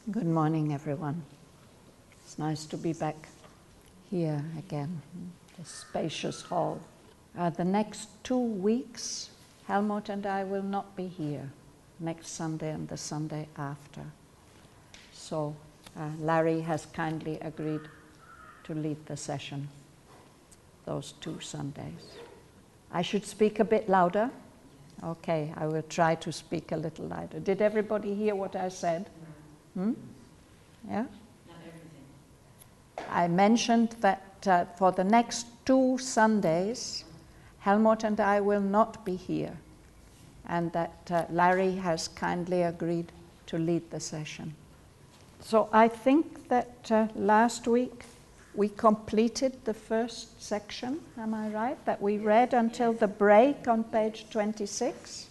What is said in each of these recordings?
Good morning, everyone. It's nice to be back here again, in this spacious hall. The next 2 weeks, Helmut and I will not be here, next Sunday and the Sunday after. So Larry has kindly agreed to lead the session those 2 Sundays. I should speak a bit louder? Okay, I will try to speak a little louder. Did everybody hear what I said? Yeah? Not everything. I mentioned that for the next 2 Sundays, Helmut and I will not be here, and that Larry has kindly agreed to lead the session. So I think that last week we completed the first section, am I right? That we read until the break on page 26.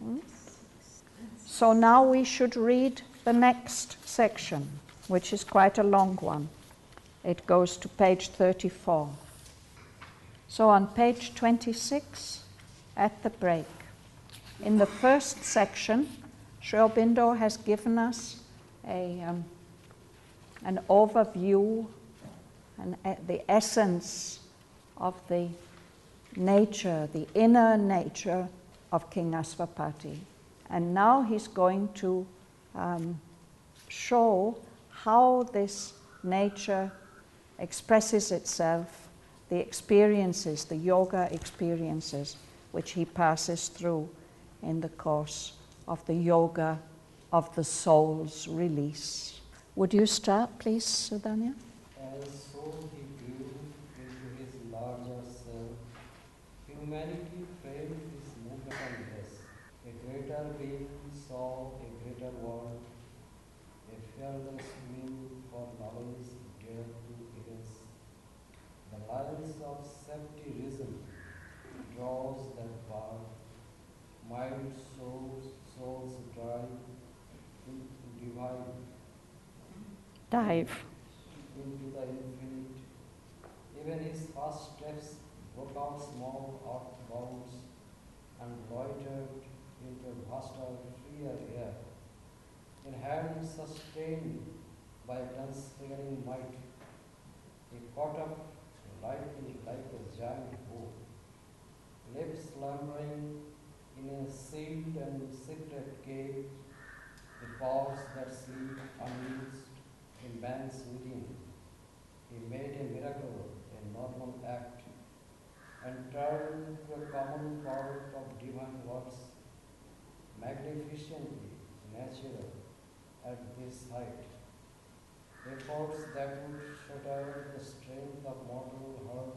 So now we should read the next section, which is quite a long one. It goes to page 34. So on page 26, at the break, in the first section, Sri Aurobindo has given us an overview and the essence of the nature, the inner nature of King Asvapati. And now he's going to show how this nature expresses itself, the experiences, the yoga experiences, which he passes through in the course of the yoga of the soul's release. Would you start, please, Sudhanya? As soul he grew into his larger self, humanity framed his movement on this. A greater being saw a greater world, a fearless will for knowledge dared to erase. The lines of septirism draws that bar, mind souls drive to Dive. into the infinite. Even his first steps broke out small outbounds and loitered into a vaster, freer air. In hand sustained by transfiguring might, he caught up lightly like a giant bow, left slumbering in a sealed and secret cave, the powers that sleep unused in man's within. He made a miracle, a normal act, and turned to a common product of divine words, magnificently natural at this height. Efforts that would shatter the strength of mortal heart,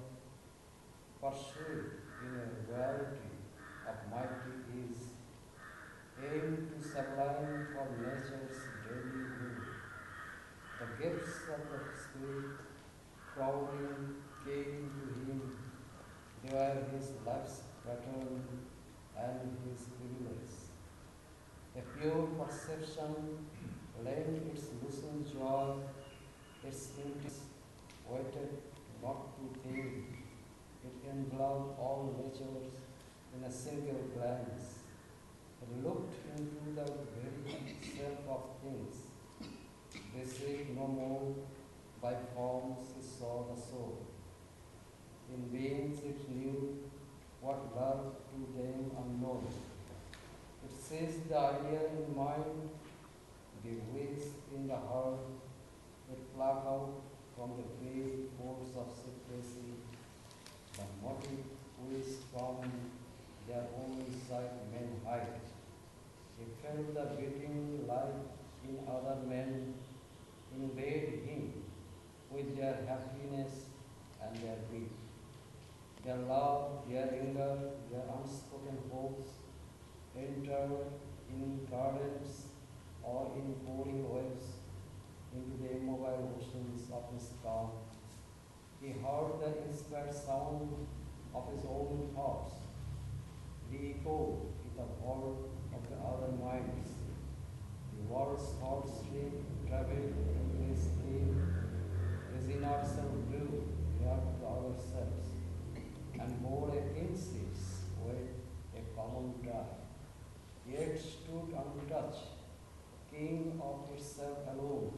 pursued in a reality of mighty ease, aimed to sublime for nature's daily will. The gifts of the Spirit crowding came to him. They were his life's pattern and his privilege. A pure perception lent its loosened joy, its intent waited not to think. It enveloped all natures in a single glance. It looked into the very self of things. Deceived no more by forms it saw the soul. In beings it knew what love to them unknown. It seized the idea in mind, the wish in the heart. It plucked out from the vague force of secrecy the motive which from their own sight men hide. He felt the beating life in other men, invade him with their happiness and their grief, their love, their anger, their unspoken hopes, entered in gardens or in pouring waves into the immobile oceans of his calm. He heard the inspired sound of his own thoughts, the echo in the world of the other minds. The world's thought stream traveled into his cave. His inner self grew near to ourselves and bore a kinship's weight, a common tie. Yet stood untouched, king of itself alone,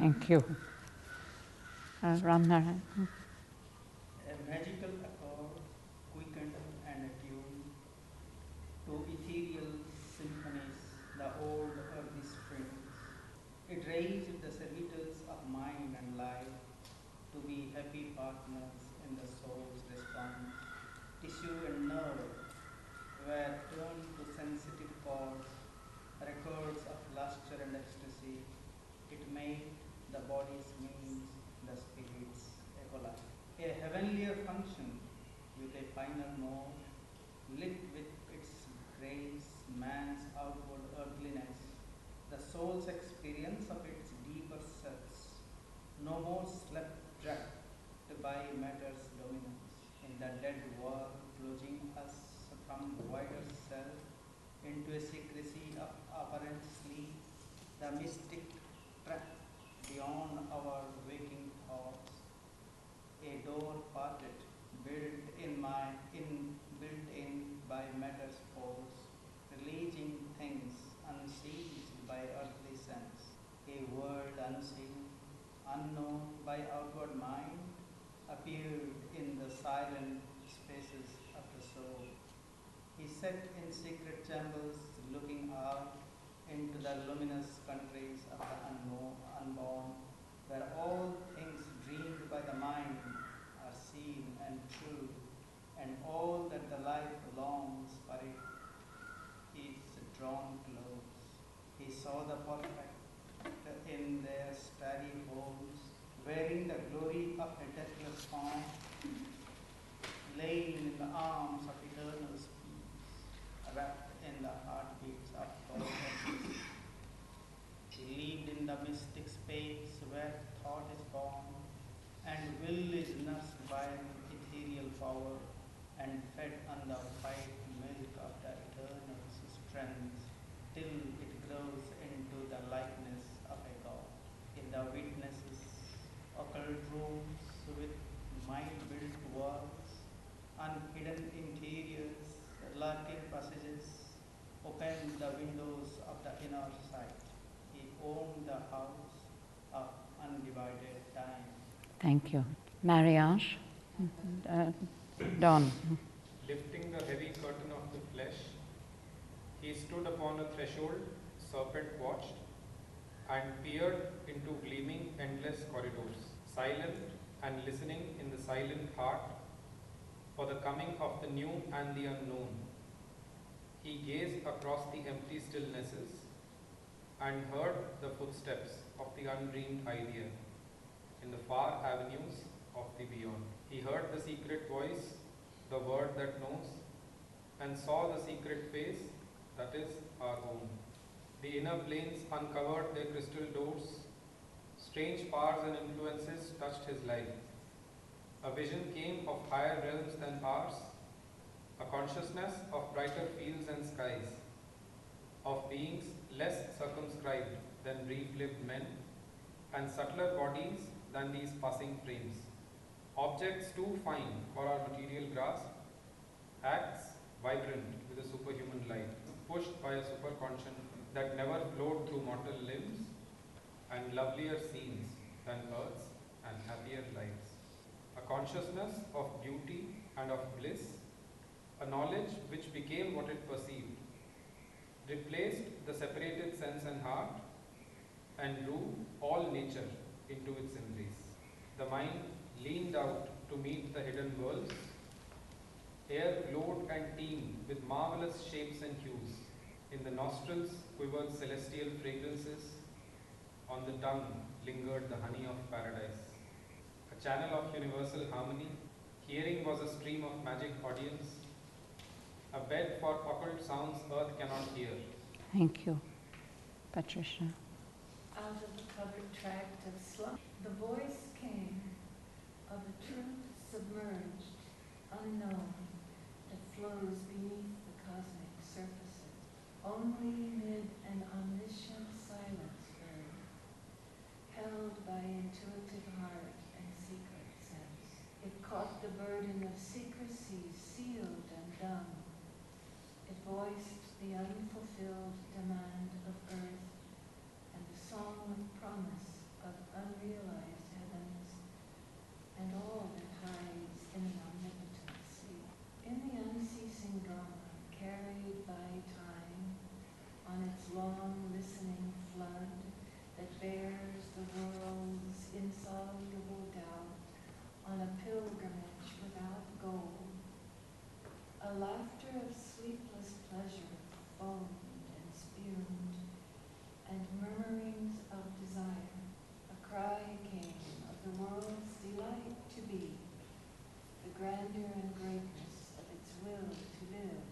Thank you. Ramnarayan. A magical accord, quickened and attuned to ethereal symphonies, the old earthy strings. It raised the servitors of mind and life to be happy partners in the soul's response. Tissue and nerve were turned to sensitive chords, records of luster and ecstasy. It made the body's means, the spirit's echolite. A heavenlier function with a finer note, lit with its grace, man's outward earthliness, the soul's experience of its deeper selves, no more slept dragged by matter's dominance in the dead world, plunging us from wider self into a secrecy of apparent sleep, the mystic track beyond our waking thoughts, a door parted, built in by matter's force, releasing things unseized by earthly sense, a world unseen, unknown by outward mind, appeared in the silent spaces of the soul. He sat in secret chambers, looking out into the luminous countries of the unborn, where all things dreamed by the mind are seen and true, and all that the life longs for it is drawn close. He saw the perfect in their starry homes, wearing the glory of a deathless form, laying in the arms of eternal peace, wrapped in the heartbeats of God. He lived in the mystic space where thought is born, and will is nursed by an ethereal power, and fed on the white milk of the eternal strength, till it grows into the likeness of a God. In the witnesses, occult rooms with mind-built worlds, unhidden interiors, lurking passages, opened the windows of the inner sight. He owned the house of undivided time. Thank you. Mariage? Don. Lifting the heavy curtain of the flesh, he stood upon a threshold, serpent watched, and peered into gleaming endless corridors, silent and listening in the silent heart for the coming of the new and the unknown. He gazed across the empty stillnesses and heard the footsteps of the undreamed idea in the far avenues of the beyond. He heard the secret voice, the word that knows, and saw the secret face that is our own. The inner planes uncovered their crystal doors. Strange powers and influences touched his life. A vision came of higher realms than ours, a consciousness of brighter fields and skies, of beings less circumscribed than brief-lived men, and subtler bodies than these passing frames. Objects too fine for our material grasp, acts vibrant with a superhuman light, pushed by a superconscious that never flowed through mortal limbs, and lovelier scenes than earth's and happier lives. A consciousness of beauty and of bliss, a knowledge which became what it perceived, replaced the separated sense and heart, and drew all nature into its embrace. The mind leaned out to meet the hidden worlds. Air glowed and teemed with marvelous shapes and hues. In the nostrils quivered celestial fragrances. On the tongue lingered the honey of paradise. A channel of universal harmony. Hearing was a stream of magic audience. A bed for occult sounds earth cannot hear. Thank you. Patricia. Out of the covered tract of slumber, the voice came of a truth submerged, unknown, that flows beneath the cosmic surfaces. Only mid an omniscient silence heard, held by intuitive heart and secret sense. It caught the burden of secrecy, sealed and dumb. It voiced the unfulfilled demand of earth and the song of promise of gold. A laughter of sleepless pleasure foamed and spumed, and murmurings of desire. A cry came of the world's delight to be, the grandeur and greatness of its will to live.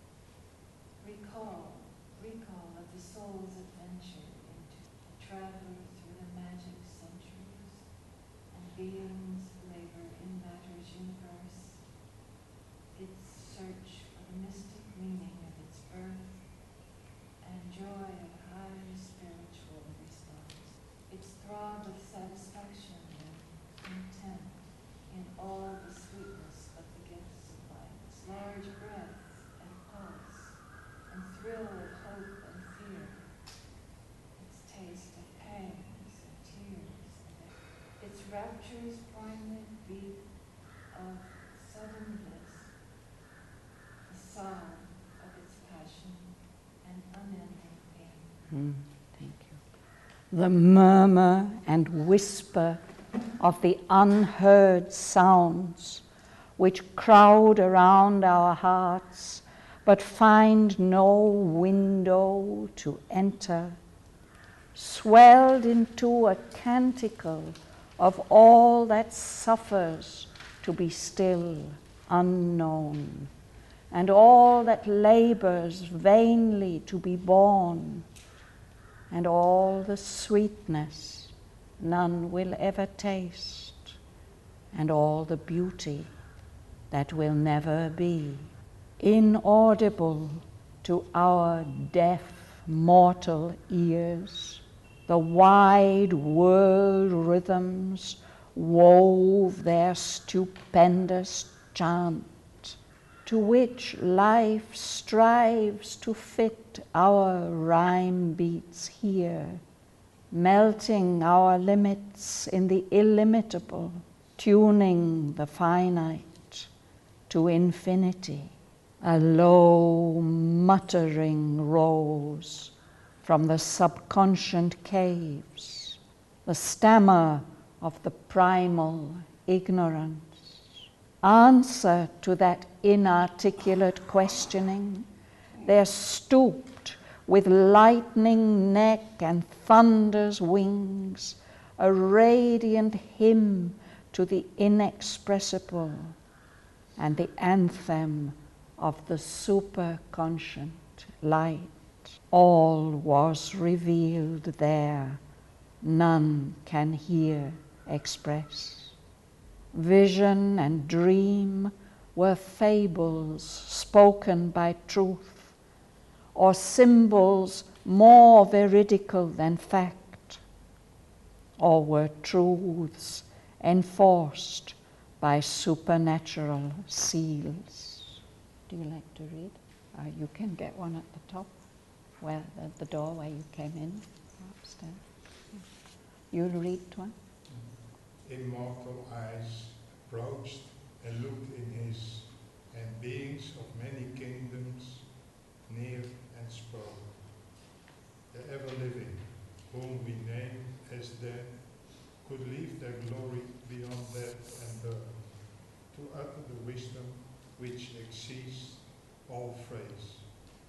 Recall of the soul's adventure into a traveler through the magic centuries, and being's labor in matter's universe, its search for the mystic meaning of its birth, and joy of high spiritual response, its throb of satisfaction and content in all the sweetness of the gifts of life, its large breath and pulse, and thrill of hope and fear, its taste of pangs and tears, and its rapture's poignant beat of sudden bliss, the sob of its passion and unending pain. Thank you. The murmur and whisper of the unheard sounds which crowd around our hearts but find no window to enter, swelled into a canticle of all that suffers to be still unknown, and all that labors vainly to be born, and all the sweetness none will ever taste, and all the beauty that will never be. Inaudible to our deaf mortal ears, the wide world rhythms wove their stupendous chant, to which life strives to fit our rhyme beats here, melting our limits in the illimitable, tuning the finite to infinity. A low muttering rose from the subconscient caves, the stammer of the primal ignorance. Answer to that inarticulate questioning, there stooped with lightning neck and thunder's wings a radiant hymn to the inexpressible and the anthem of the superconscient light. All was revealed there, none can here express. Vision and dream were fables spoken by truth, or symbols more veridical than fact, or were truths enforced by supernatural seals. Do you like to read? You can get one at the top, where at the door where you came in, upstairs. You'll read one? Immortal eyes approached and looked in his, and beings of many kingdoms near and spoke. The ever-living, whom we name as dead, could leave their glory beyond death and birth, to utter the wisdom which exceeds all phrase.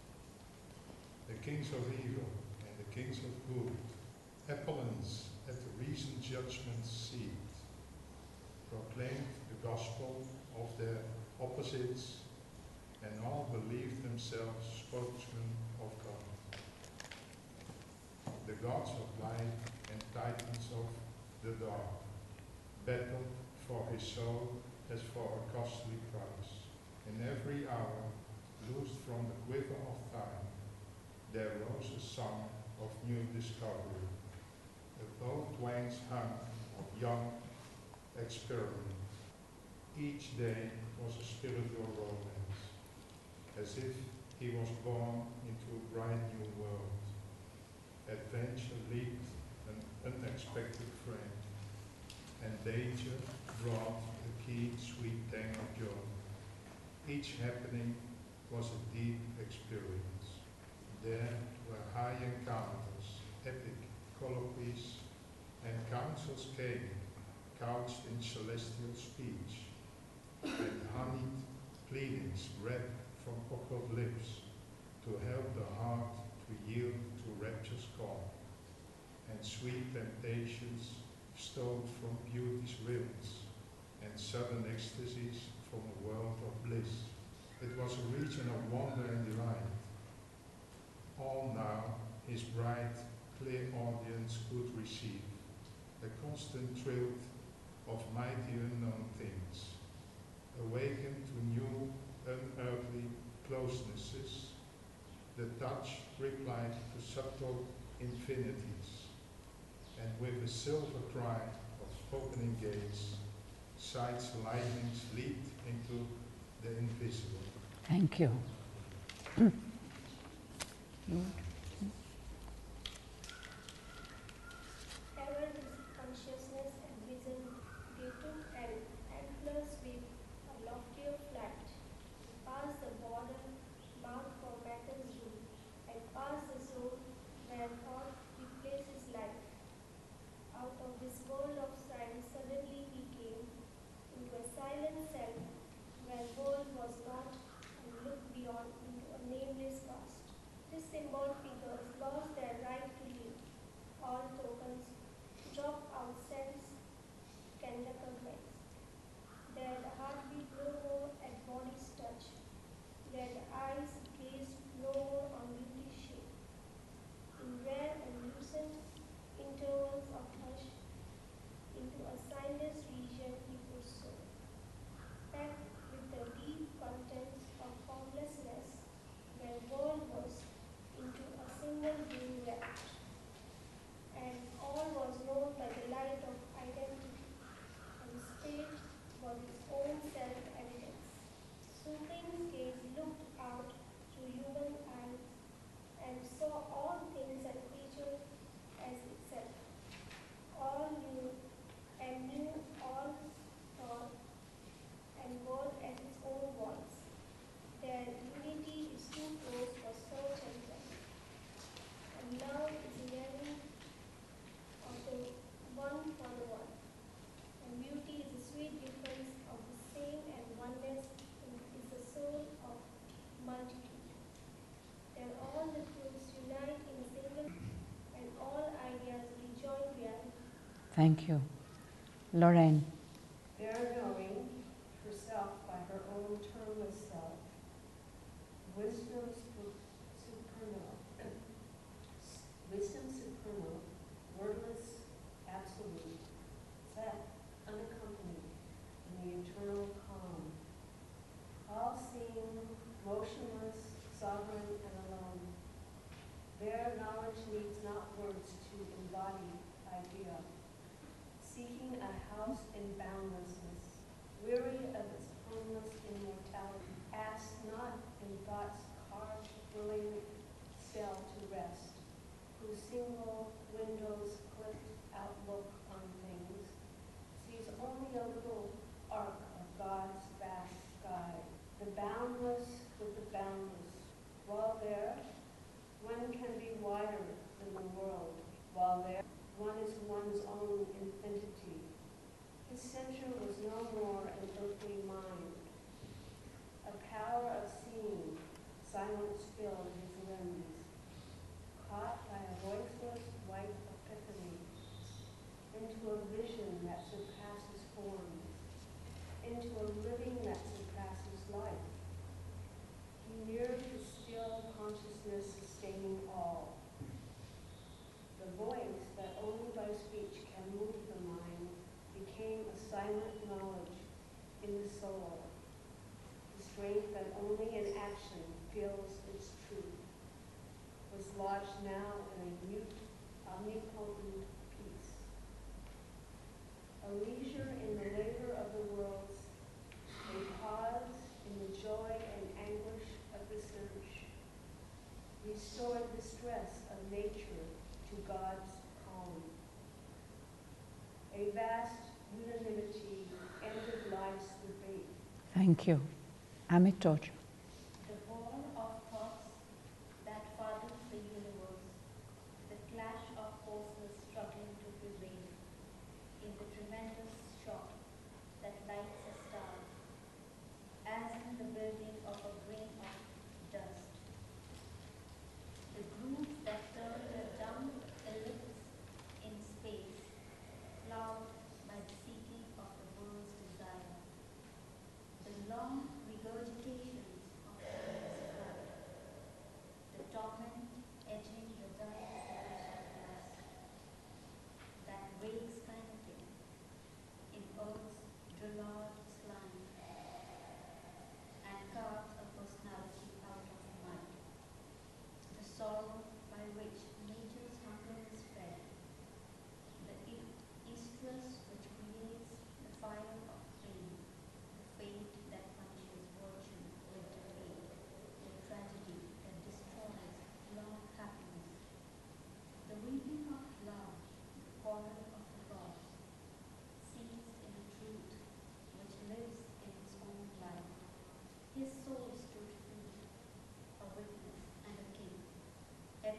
The kings of evil and the kings of good, appellants at the recent judgment seat, proclaimed the gospel of their opposites, and all believed themselves spokesmen of God. The gods of light and titans of the dark battled for his soul as for a costly prize. In every hour, loosed from the quiver of time, there rose a song of new discovery. Above twain's hum of young experiment. Each day was a spiritual romance, as if he was born into a bright new world. Adventure leaped an unexpected friend, and danger brought a keen, sweet tang of joy. Each happening was a deep experience. There were high encounters, epic colloquies, and councils came, couched in celestial speech. and honeyed pleadings read from occult lips to help the heart to yield to rapture's call, and sweet temptations stole from beauty's realms, and sudden ecstasies from a world of bliss. It was a region of wonder and delight. All now his bright, clear audience could receive, a constant thrill of mighty unknown things, awakened to new, unearthly closenesses. The touch replied to subtle infinities, and with a silver cry of opening gates, sight's lightnings leaped into the invisible. Thank you. Ever his consciousness and vision, they took an antler sweep, a loftier flight, past the border marked for matter's root, and past the zone where thought replaces life. Out of this world of science suddenly he came into a silent self where world was not, and looked beyond into a nameless past. These symbol figures lost their right to live. All tokens drop out sense can recognize. There the heartbeat no more at body's touch. There the eyes gaze no more on beauty's shape. In rare and lucent intervals of hush, into a signless region he would soar. Packed with the deep contents of formlessness, where world was into a single being wrapped, and all was known by the light of identity, and space was its own self-evidence. Supreme's gaze looked out through human eyes, and saw all things and creatures as itself. All knew, and knew all thought, and world as its own voice. Their unity is too close for search and test. And love is yearning of the one for the one. And beauty is the sweet difference of the same, and oneness is the soul of multitude. Then all the truths unite in a single, and all ideas rejoin reality. Thank you. Lorraine. There knowing herself by her own termless self, wisdom supernal, wordless, absolute, set, unaccompanied in the eternal calm, all-seeing, motionless, sovereign, and alone. There knowledge needs not words to embody idea, seeking a house in boundlessness, weary of its homeless immortality, asked not in thought's carved, brilliant cell to rest, whose single window's clipped outlook on things sees only a little arc of God's vast sky, the boundless with the boundless. While there, one can be wider than the world. While there, one is one's own infinity. His center was no more an earthly mind. A power of seeing, silence filled his limbs. Caught by a voiceless white epiphany, into a vision that surpasses forms, into a living that surpasses life. He neared the still consciousness sustaining all. The voice that only by speech can move the mind became a silent knowledge in the soul, the strength that only in action feels its truth, was lodged now in a mute, omnipotent peace. A leisure in the labor of the worlds, a pause in the joy and anguish of the search, restored the stress of nature to God's calm. A vast unanimity ended life's debate. Thank you. Amitoj. The ball of thoughts that fathers the universe, the clash of forces struggling to prevail, in the tremendous shock that lights a star,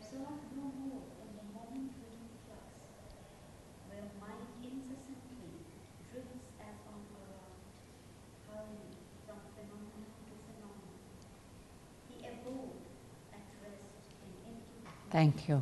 absorb no more in the moment-driven flux, where mind incessantly drifts as on a round, hurrying from phenomenon to phenomenon. He abode at rest in infinite. Thank you.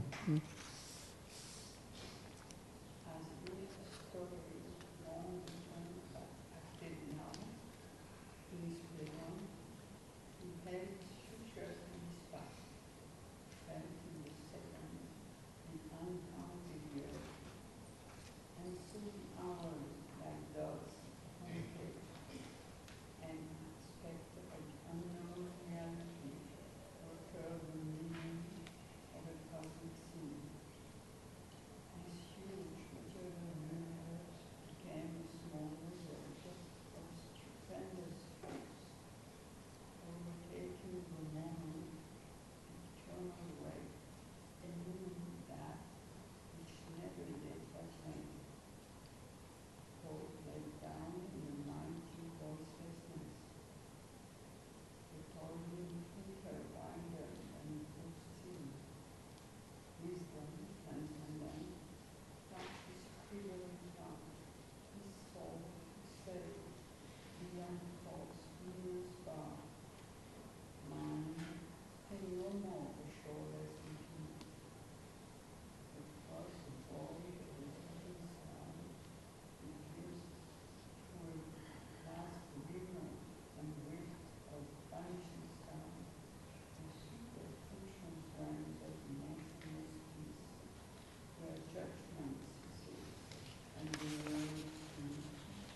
As if a story long begun but acted now, he is beyond. He held his future in his past, felt in the second, in uncounted years, and saw the hours like dots upon a page, and expected an unknown reality or heard the meaning of a cosmic scene. This huge material universe became a small result of stupendous force, overtaking the moment, eternal weight, and moving that which never did attain. Hope laid down in the mighty voicelessness, the toiling thinker wider than it was still. Wisdom transcendent, touched his quivering tongue, his soul, his self, beyond thought's luminous bar. Mind, pay no more the shoreless infinite. It was the void of the heaven sky, it pierced through a vast glimmer and rift of vanishing stars, the super functions realms of motionless peace, where judgment ceases and the world is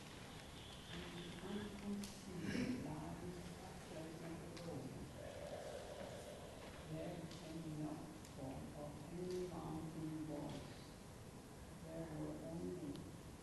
unconceived lies pleasant alone. There came not form of any mountain voice. There only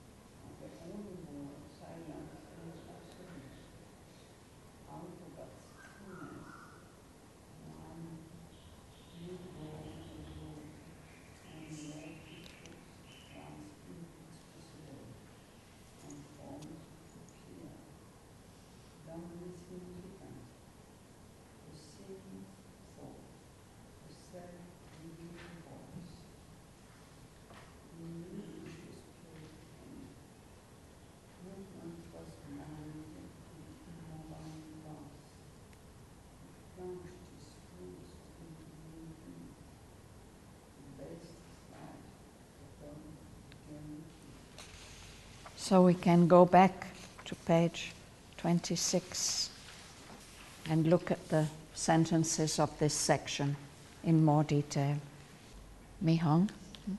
were silence and absolute. Out of that stillness, one new world arose, and led its foot once inexpressible, and forms appear, boundless significant, the same thought, the self-revealing voice. He knew his spirit came. Movement was blind and immobile loss. He plunged his fullest into the infinite. He based his life upon eternity. So we can go back to page 26 and look at the sentences of this section in more detail. Mi Hong?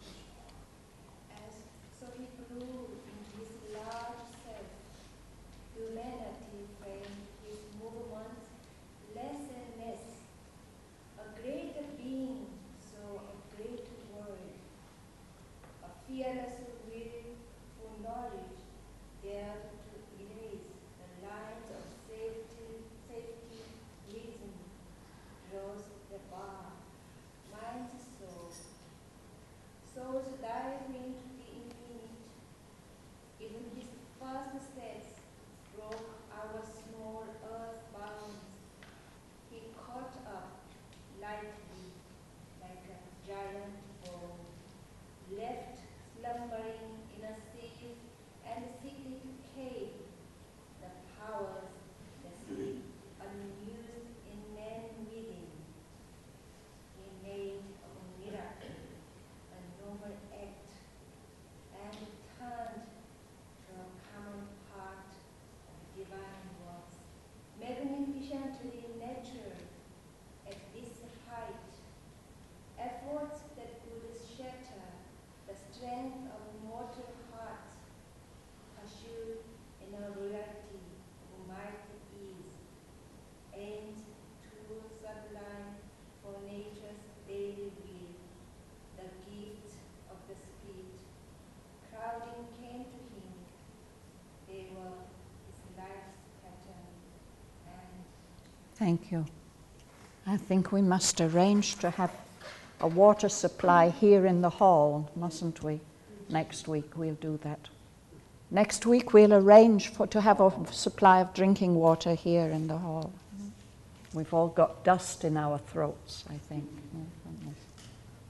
So he grew into his large self. Humanity framed his movements less and less. A greater being saw a greater world. A fearless will for knowledge dared to erase the lines of safety, reason, rose the bar. Mind's soul. Souls dive into the infinite. Even his first steps broke our small earth bounds. He caught up lightly like a giant ball, left slumbering in a safe and secret cave. The powers that sleep unused in men within. He made a miracle, a noble act, and turned to a common part of divine works, magnificently natural at this height. Efforts that could shatter the strength of mortal hearts, pursued in a royalty of mighty ease, aims too sublime for nature's daily will, the gifts of the spirit, crowding came to him. They were his life's pattern, and Thank you. I think we must arrange to have a water supply here in the hall, mustn't we? Next week we'll do that. Next week we'll arrange to have a supply of drinking water here in the hall. We've all got dust in our throats, I think.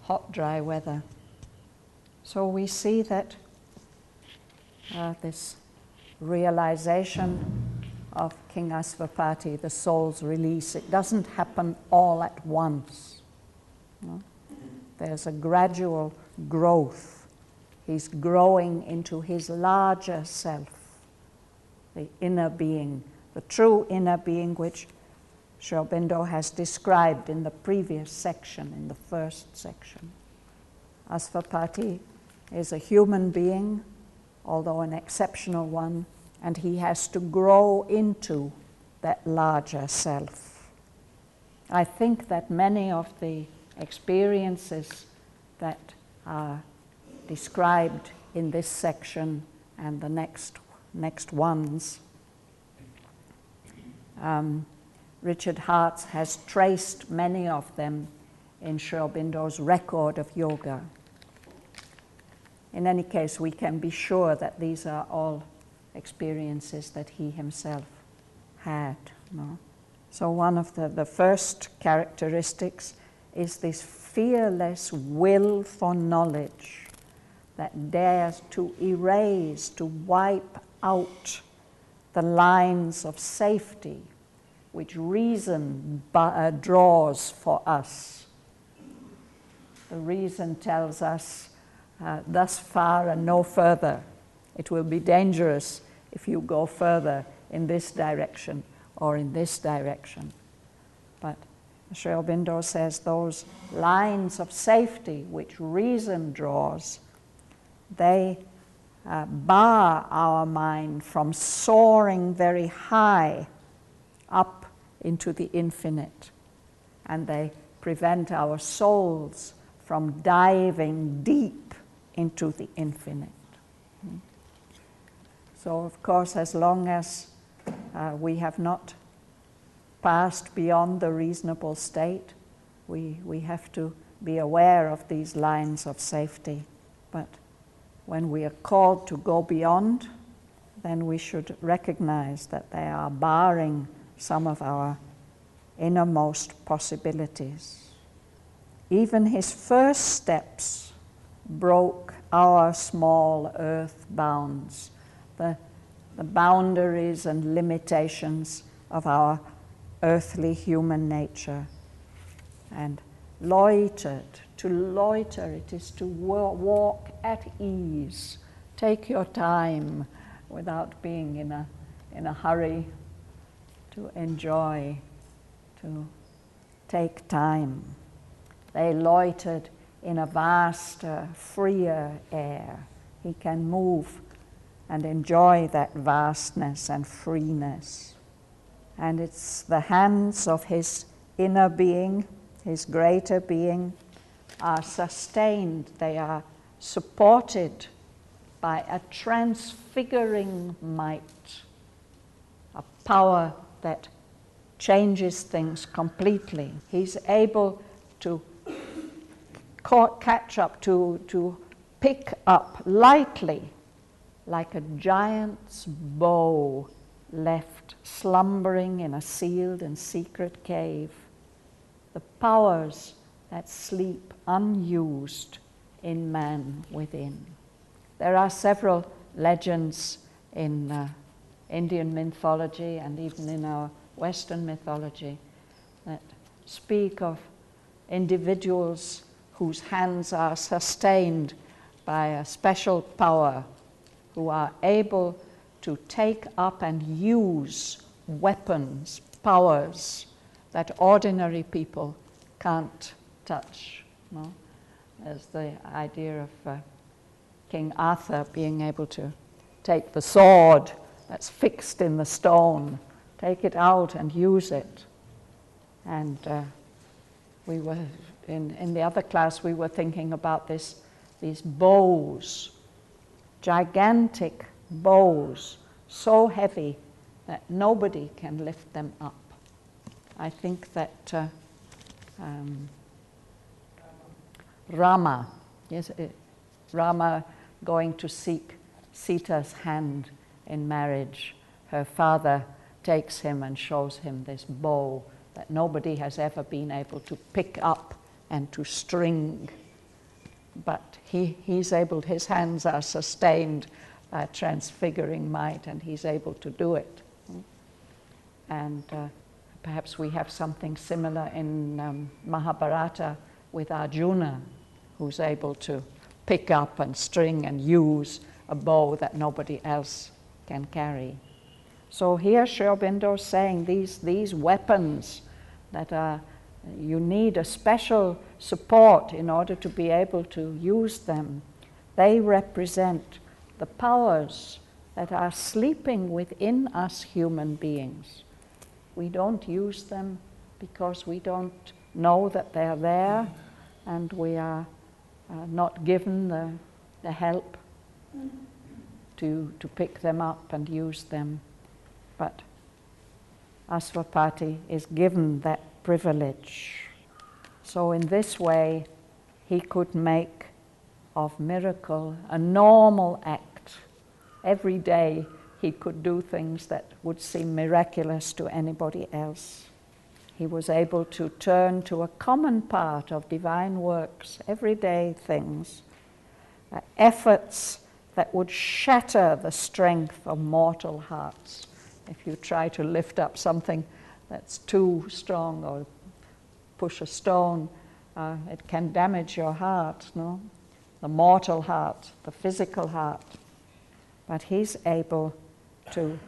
hot, dry weather. So we see that this realization of King Asvapati, the soul's release, it doesn't happen all at once. No? There's a gradual growth. He's growing into his larger self, the inner being, the true inner being which Sri Aurobindo has described in the previous section, in the first section. Asvapati is a human being, although an exceptional one, and he has to grow into that larger self. I think that many of the experiences that are described in this section and the next ones, Richard Hartz has traced many of them in Sri Aurobindo's record of yoga. In any case, we can be sure that these are all experiences that he himself had. No? So one of the first characteristics is this fearless will for knowledge that dares to erase, to wipe out the lines of safety which reason draws for us. The reason tells us thus far and no further. It will be dangerous if you go further in this direction or in this direction. But Sri Aurobindo says those lines of safety which reason draws, they bar our mind from soaring very high up into the infinite, and they prevent our souls from diving deep into the infinite. So, of course, as long as we have not passed beyond the reasonable state, we have to be aware of these lines of safety. But when we are called to go beyond, then we should recognize that they are barring some of our innermost possibilities. Even his first steps broke our small earth bounds, the boundaries and limitations of our earthly human nature, and loitered. To loiter, it is to walk at ease. Take your time without being in a hurry, to enjoy, to take time. They loitered in a vaster, freer air. He can move and enjoy that vastness and freeness. And it's the hands of his inner being, his greater being, are sustained, they are supported by a transfiguring might, a power that changes things completely. He's able to catch up, to pick up lightly, like a giant's bow left slumbering in a sealed and secret cave, the powers that sleep unused in man within. There are several legends in Indian mythology and even in our Western mythology that speak of individuals whose hands are sustained by a special power, who are able to take up and use weapons, powers that ordinary people can't touch. No? There's the idea of King Arthur being able to take the sword that's fixed in the stone, take it out and use it. And we were, in the other class, we were thinking about these bows, gigantic bows, so heavy that nobody can lift them up. I think that Rama, yes, Rama going to seek Sita's hand in marriage, her father takes him and shows him this bow that nobody has ever been able to pick up and to string but he's able, his hands are sustained by transfiguring might, and he's able to do it. And perhaps we have something similar in Mahabharata with Arjuna, who's able to pick up and string and use a bow that nobody else can carry. So here Sri Aurobindo is saying these weapons that are, you need a special support in order to be able to use them. They represent the powers that are sleeping within us human beings. We don't use them because we don't know that they're there, and we are not given the help to pick them up and use them. But Asvapati is given that privilege. So in this way, he could make of miracle a normal act. Every day he could do things that would seem miraculous to anybody else. He was able to turn to a common part of divine works, everyday things, efforts that would shatter the strength of mortal hearts. If you try to lift up something that's too strong or push a stone, it can damage your heart, no? The mortal heart, the physical heart. But he's able to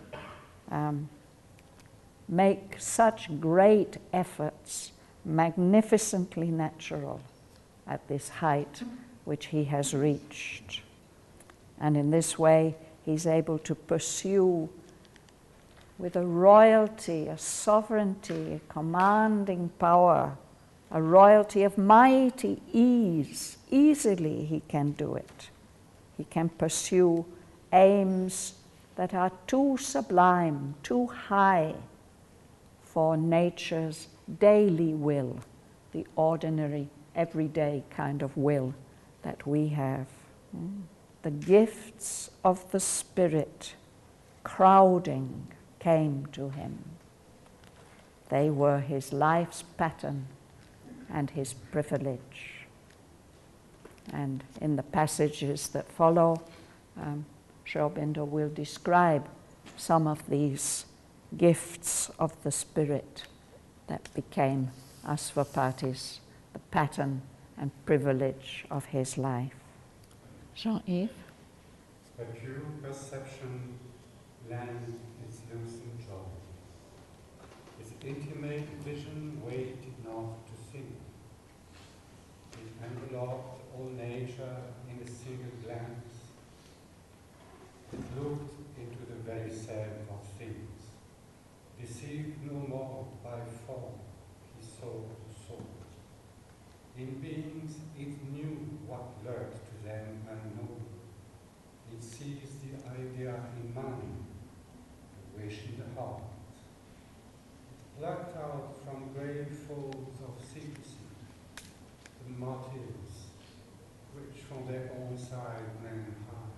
make such great efforts magnificently natural at this height which he has reached. And in this way, he's able to pursue with a royalty, a sovereignty, a commanding power, a royalty of mighty ease. Easily he can do it. He can pursue aims that are too sublime, too high for nature's daily will, the ordinary, everyday kind of will that we have. The gifts of the Spirit crowding came to him. They were his life's pattern and his privilege. And in the passages that follow, Sri Aurobindo will describe some of these gifts of the Spirit that became Asvapati's, the pattern and privilege of his life. Jean-Yves? A pure perception lands its lucid joy. Its intimate vision waited not to think. It enveloped all nature in a single glance. It looked into the very self of things. Deceived no more by form, he saw the soul. In beings it knew what lurked to them unknown. It seized the idea in mind, the wish in the heart. It plucked out from grey folds of secrecy the motives which from their own side men hide.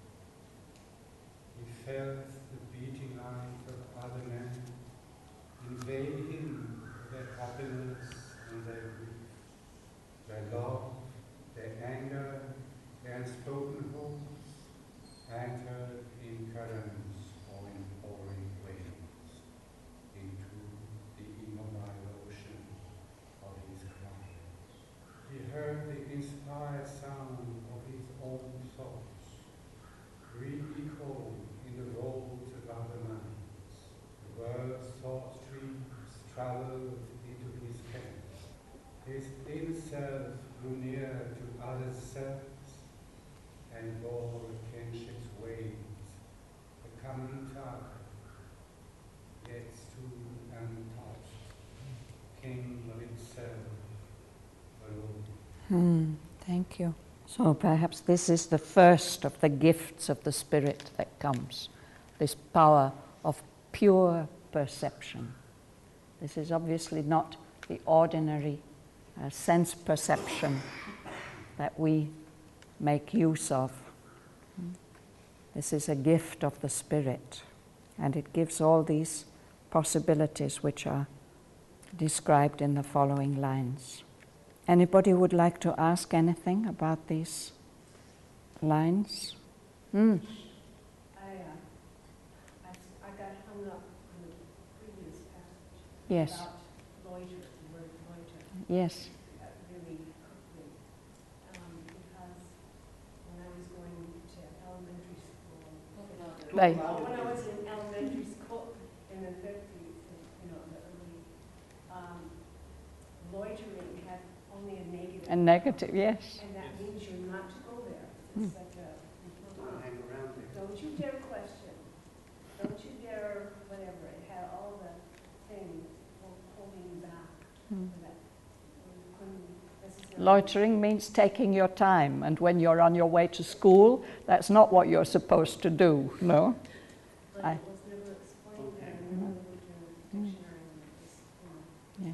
He felt the beating life of other men, invading their happiness and their grief, their love, their anger, their unspoken hopes, anchored in currents or in pouring waves, into the immobile ocean of his cry. He heard the inspired sound of his own thoughts, re-echoed in the rolls of other minds. The words, thought streams traveled into his head. His inner self grew near to other selves and bore kinship's waves, the common tide, yet stood untouched, king of itself alone. Thank you. So perhaps this is the first of the gifts of the Spirit that comes, this power of pure perception. This is obviously not the ordinary sense perception that we make use of. This is a gift of the Spirit, and it gives all these possibilities which are described in the following lines. Anybody would like to ask anything about these lines? Mm. I got hung up on the previous passage Yes. about loiter, the word loiter. Yes. Really quickly, because when I was going to elementary school, Right. when I was in elementary school in the 50s, the early, loitering had only a negative. A negative, yes. And that means you're not to go there. It's such a, Hang around there. don't you dare question, don't you dare whatever. It had all the things holding you back. Mm. So that you couldn't necessarily- Loitering means taking your time, and when you're on your way to school, that's not what you're supposed to do, no? But I- it was never explained in the dictionary. Yes.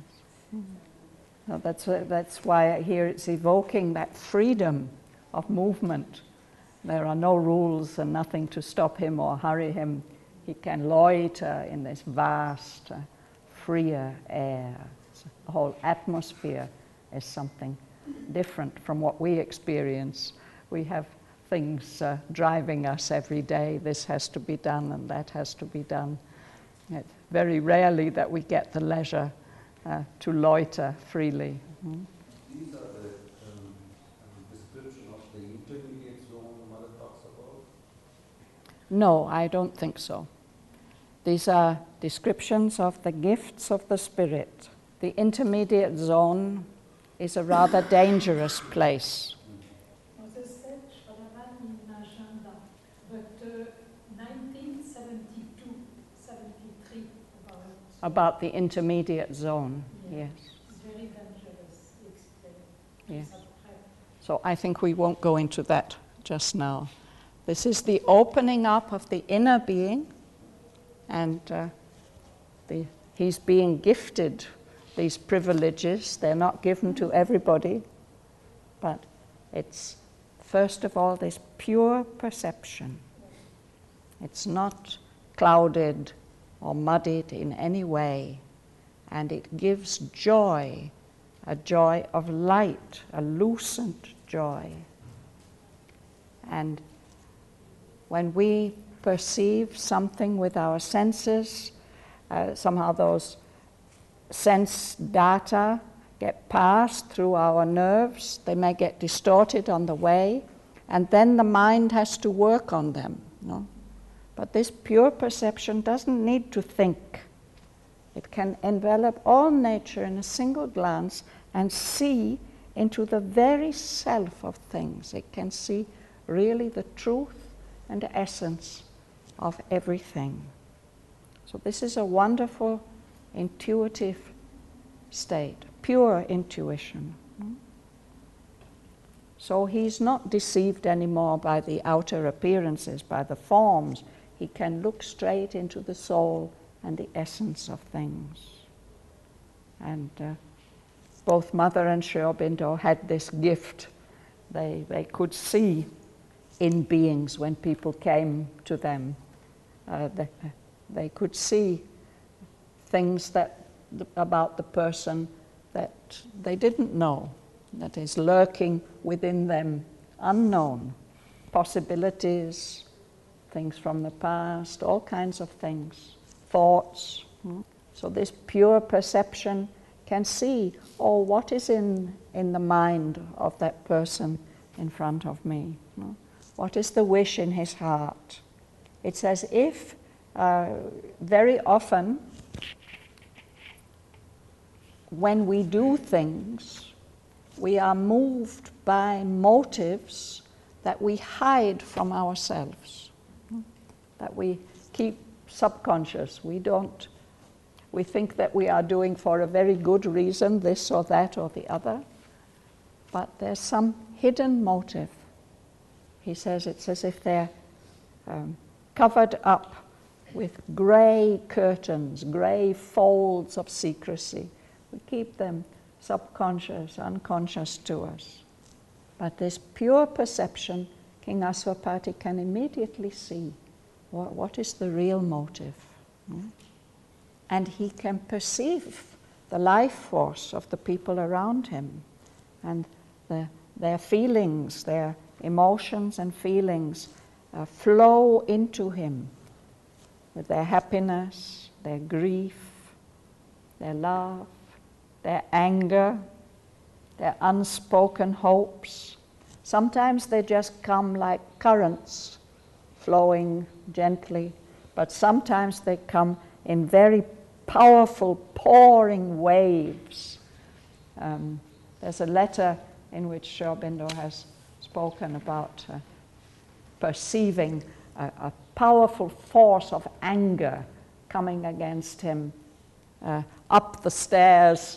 No, that's why here it's evoking that freedom of movement. There are no rules and nothing to stop him or hurry him. He can loiter in this vast, freer air. The whole atmosphere is something different from what we experience. We have things driving us every day. This has to be done and that has to be done. It's very rarely that we get the leisure to loiter freely. Mm. These are the description of the intermediate zone the mother talks about? No, I don't think so. These are descriptions of the gifts of the Spirit. The intermediate zone is a rather dangerous place. As I said, Shraddhavan in agenda, but 1972, 73 About the intermediate zone, yes. It's very dangerous, explain. Yes. So I think we won't go into that just now. This is the opening up of the inner being, and he's being gifted these privileges. They're not given to everybody, but it's first of all this pure perception. It's not clouded or muddied in any way, and it gives joy, a joy of light, a lucent joy. And when we perceive something with our senses, somehow those sense data get passed through our nerves. They may get distorted on the way, and then the mind has to work on them. No? But this pure perception doesn't need to think. It can envelop all nature in a single glance and see into the very self of things. It can see really the truth and the essence of everything. So this is a wonderful, intuitive state, pure intuition. So he's not deceived anymore by the outer appearances, by the forms. He can look straight into the soul and the essence of things. And both Mother and Sri Aurobindo had this gift. They could see in beings when people came to them. They could see things about the person that they didn't know, that is lurking within them, unknown possibilities, things from the past, all kinds of things, thoughts. So this pure perception can see, what is in the mind of that person in front of me? What is the wish in his heart? It's as if very often when we do things, we are moved by motives that we hide from ourselves, that we keep subconscious. We think that we are doing for a very good reason, this or that or the other, but there's some hidden motive. He says it's as if they're covered up with grey curtains, grey folds of secrecy. We keep them subconscious, unconscious to us. But this pure perception, King Aswapati can immediately see what is the real motive. And he can perceive the life force of the people around him. and their feelings, their emotions and feelings flow into him with their happiness, their grief, their love, their anger, their unspoken hopes. Sometimes they just come like currents flowing gently, but sometimes they come in very powerful, pouring waves. There's a letter in which Sri Aurobindo has spoken about perceiving a powerful force of anger coming against him up the stairs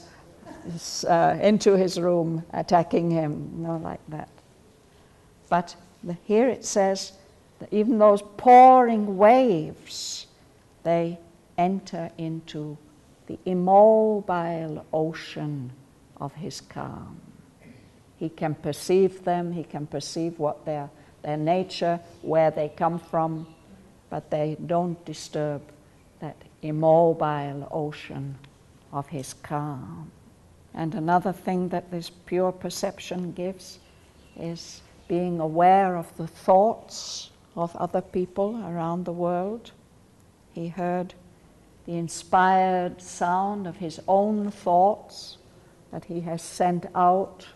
into his room, attacking him, like that. But here it says that even those pouring waves, they enter into the immobile ocean of his calm. He can perceive them, he can perceive what their nature, where they come from, but they don't disturb that immobile ocean of his calm. And another thing that this pure perception gives is being aware of the thoughts of other people around the world. He heard the inspired sound of his own thoughts that he has sent out,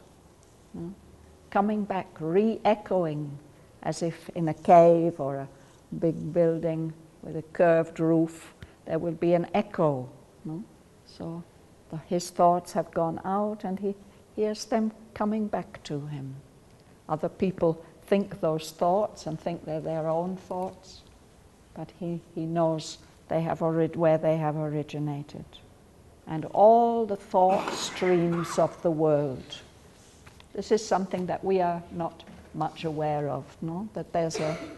coming back, re-echoing, as if in a cave or a big building with a curved roof, there will be an echo. So his thoughts have gone out and he hears them coming back to him. Other people think those thoughts and think they're their own thoughts, but he knows where they have originated. And all the thought streams of the world. This is something that we are not much aware of, that there's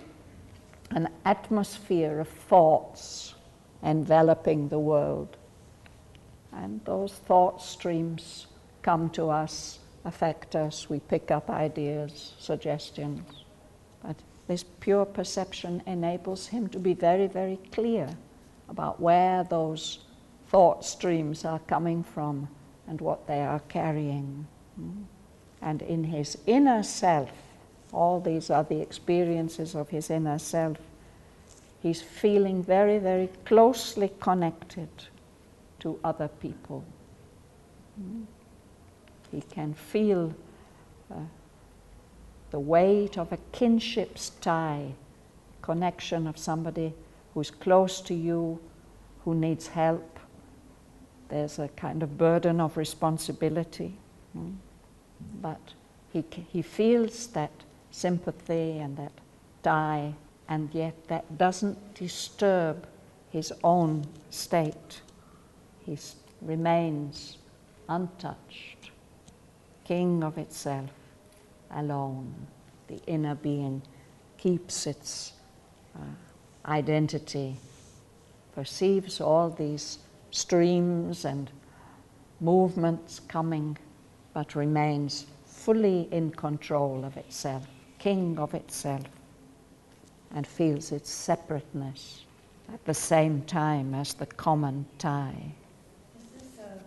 an atmosphere of thoughts enveloping the world. And those thought streams come to us, affect us, we pick up ideas, suggestions. But this pure perception enables him to be very, very clear about where those thought streams are coming from and what they are carrying. And in his inner self, all these are the experiences of his inner self, he's feeling very, very closely connected to other people. He can feel the weight of a kinship's tie, connection of somebody who's close to you, who needs help. There's a kind of burden of responsibility. But he feels that sympathy and that tie, and yet that doesn't disturb his own state. He remains untouched, king of itself, alone. The inner being keeps its identity, perceives all these streams and movements coming, but remains fully in control of itself, king of itself, and feels its separateness at the same time as the common tie. Is this a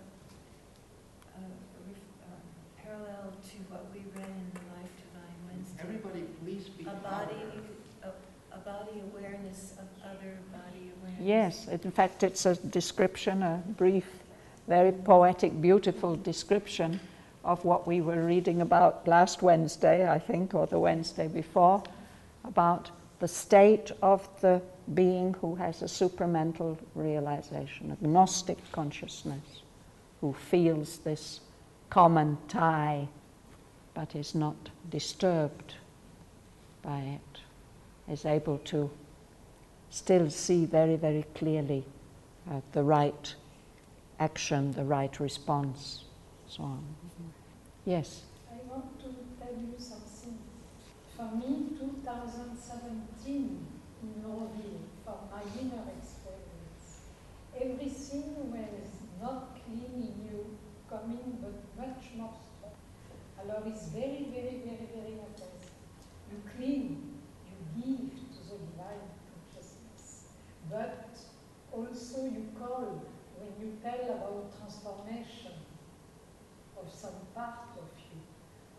parallel to what we read in the Life Divine Wednesday? Everybody, please be A body awareness of other body awareness. Yes, in fact, it's a description, a brief, very poetic, beautiful description of what we were reading about last Wednesday, I think, or the Wednesday before, about the state of the being who has a supramental realization, a gnostic consciousness, who feels this common tie, but is not disturbed by it, is able to still see very, very clearly the right action, the right response, so on. Yes? I want to tell you something. For me, 2017 in Norville, for my inner experience, everything was not clean in you, coming, but much more strong. Alors it's very, very, very, very intense. You clean, you give to the divine consciousness, but also you call, when you tell about transformation of some part of you,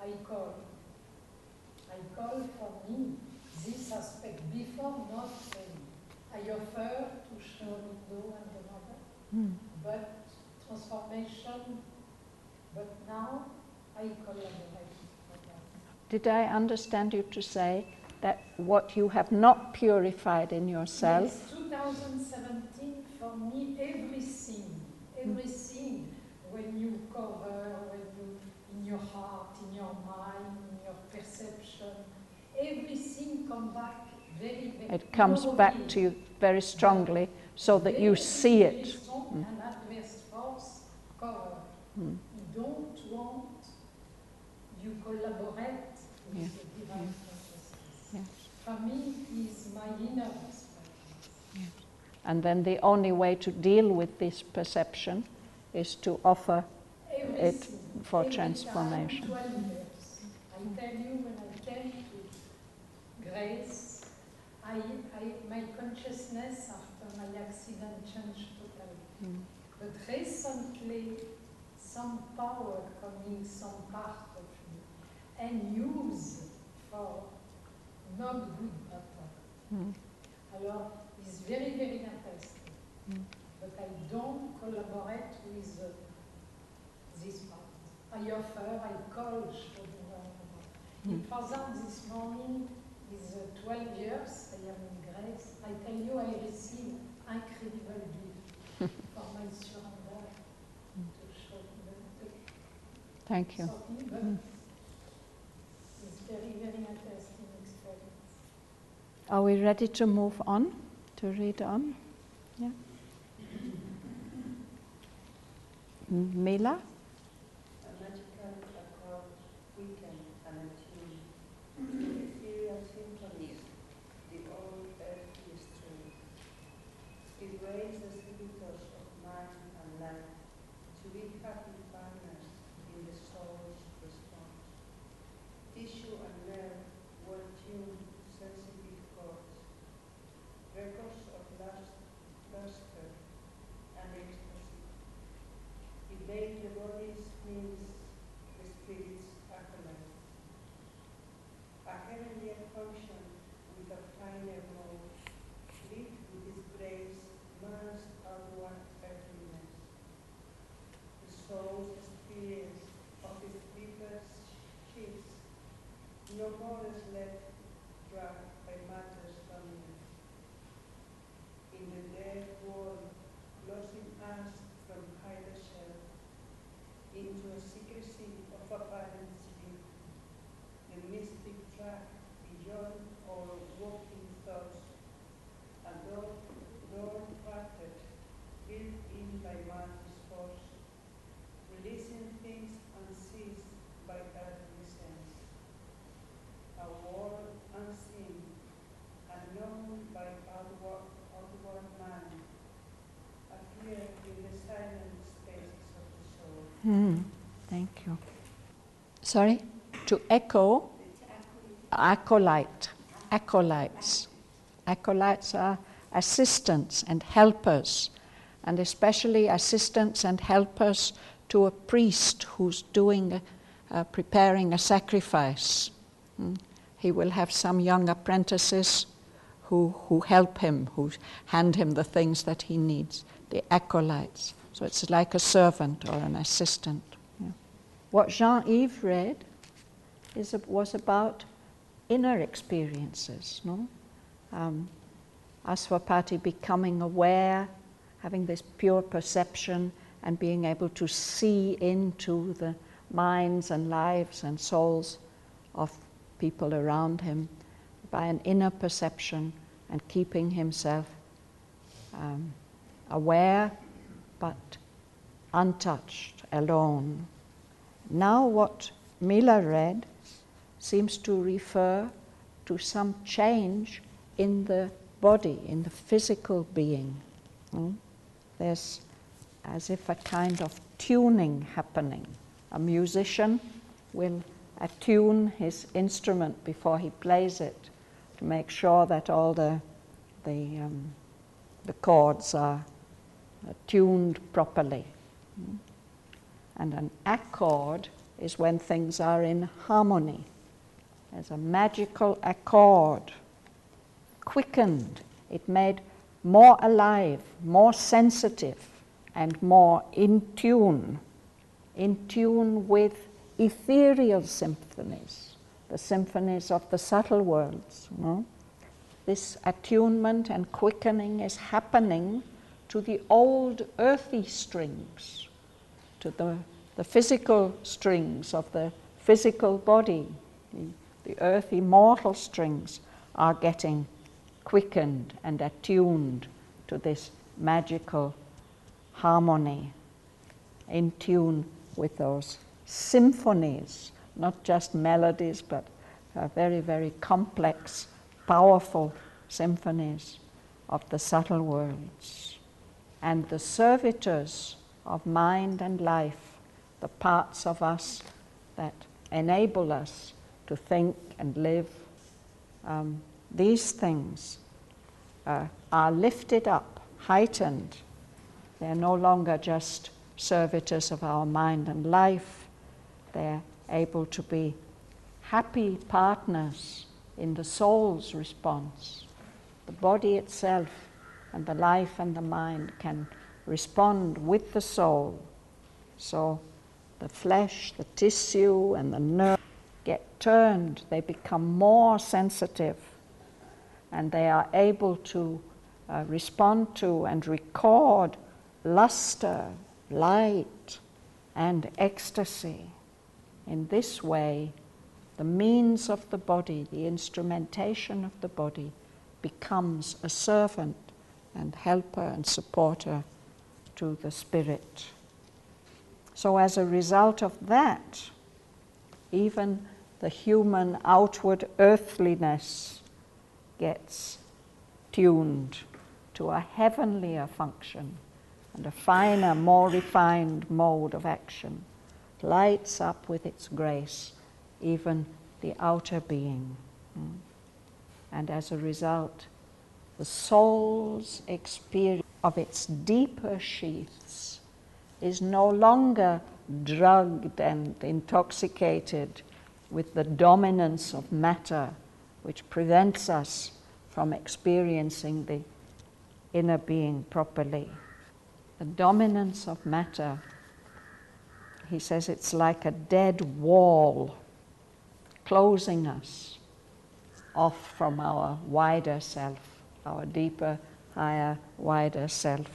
I call. I call for me this aspect before not saying. I offer to Sri-Aurobindo and another, but transformation, but now I collaborate. Did I understand you to say that what you have not purified in yourself? Yes, 2017 for me, everything, when you cover, when you, in your heart, in your mind, in your perception, everything comes back very, very. It comes back to you very strongly so that you see it. Strong and adverse force cover. You don't want, you collaborate with the divine consciousness. Yes. For me, is my inner experience. Yes. And then the only way to deal with this perception is to offer it for transformation. 12 years. I tell you, when I came to Grace, my consciousness after my accident changed totally. But recently, some power coming, some part of me, and use for not good matter. Alors, it's very, very interesting. But I don't collaborate with this part. I offer, I call Sri-Aurobindo. For example, this morning is 12 years I am in Grace. I tell you, I receive incredible gift for my surrender to Sri-Aurobindo. Thank you. It's very, very interesting experience. Are we ready to move on, to read on? Yeah. Mila? A magical accord, weekend and attune to ethereal symphonies, the old earthly strings. It weighs the servitors of mind and life to be happy partners in the soul's response. Tissue and nerve, well-tuned, sensitive chords, records of luster and ecstasy. It made the body's means the spirit's acolyte. A heavenly function with a finer mode, lit with his grace, man's outward earthliness. The soul's experience of his deepest shifts, no more is left dragged by matter's dominance. In the dead world, closing us from higher self into a secrecy of apparent sleep, the mystic track beyond all walking thoughts, a door parted, built in by matter's force, releasing things unseized by earthly sense. A world unseen, unknown by outward man, appeared in the silent spaces of the soul. Thank you. Sorry? To echo, acolyte. Acolytes. Acolytes are assistants and helpers, and especially assistants and helpers to a priest who's preparing a sacrifice. He will have some young apprentices who help him, who hand him the things that he needs, the acolytes. So it's like a servant or an assistant. Yeah. What Jean-Yves read was about inner experiences, no? Aswapati becoming aware, having this pure perception and being able to see into the minds and lives and souls of people around him by an inner perception and keeping himself aware but untouched, alone. Now what Mila read seems to refer to some change in the body, in the physical being. There's as if a kind of tuning happening. A musician will attune his instrument before he plays it to make sure that all the chords are tuned properly. And an accord is when things are in harmony. There's a magical accord, quickened. It made more alive, more sensitive, and more in tune with ethereal symphonies, the symphonies of the subtle worlds. This attunement and quickening is happening to the old earthy strings, to the physical strings of the physical body. The earthy mortal strings are getting quickened and attuned to this magical harmony, in tune with those symphonies, not just melodies, but very, very complex, powerful symphonies of the subtle worlds. And the servitors of mind and life, the parts of us that enable us to think and live, these things are lifted up, heightened. They're no longer just servitors of our mind and life. They're able to be happy partners in the soul's response. The body itself and the life and the mind can respond with the soul. So the flesh, the tissue, and the nerve get turned. They become more sensitive, and they are able to respond to and record luster, light, and ecstasy. In this way, the means of the body, the instrumentation of the body, becomes a servant and helper and supporter to the spirit. So as a result of that, even the human outward earthliness gets tuned to a heavenlier function and a finer, more refined mode of action, lights up with its grace even the outer being. And as a result, the soul's experience of its deeper sheaths is no longer drugged and intoxicated with the dominance of matter, which prevents us from experiencing the inner being properly. The dominance of matter, he says, it's like a dead wall closing us off from our wider self, our deeper, higher, wider self.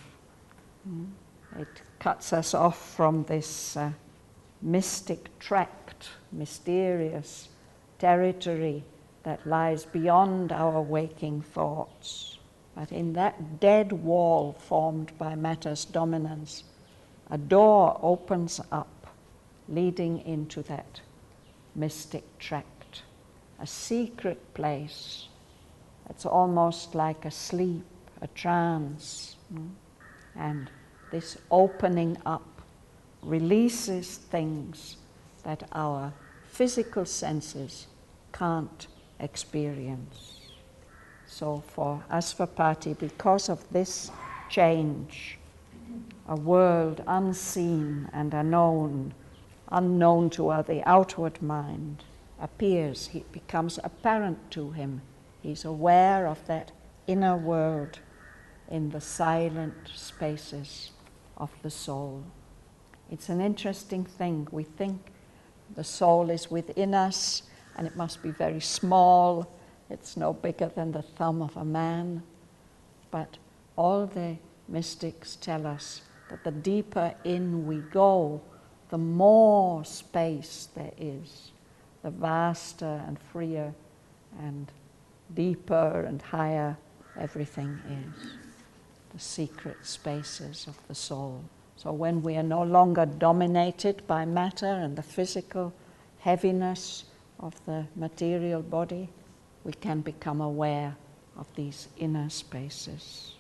It cuts us off from this mystic tract, mysterious territory that lies beyond our waking thoughts. But in that dead wall formed by matter's dominance, a door opens up, leading into that mystic tract, a secret place. It's almost like a sleep, a trance. And this opening up releases things that our physical senses can't experience. So for Asvapati, because of this change, a world unseen and unknown to the outward mind, appears. It becomes apparent to him. He's aware of that inner world in the silent spaces of the soul. It's an interesting thing. We think the soul is within us and it must be very small. It's no bigger than the thumb of a man. But all the mystics tell us that the deeper in we go, the more space there is, the vaster and freer and deeper and higher everything is. The secret spaces of the soul. So when we are no longer dominated by matter and the physical heaviness of the material body, we can become aware of these inner spaces.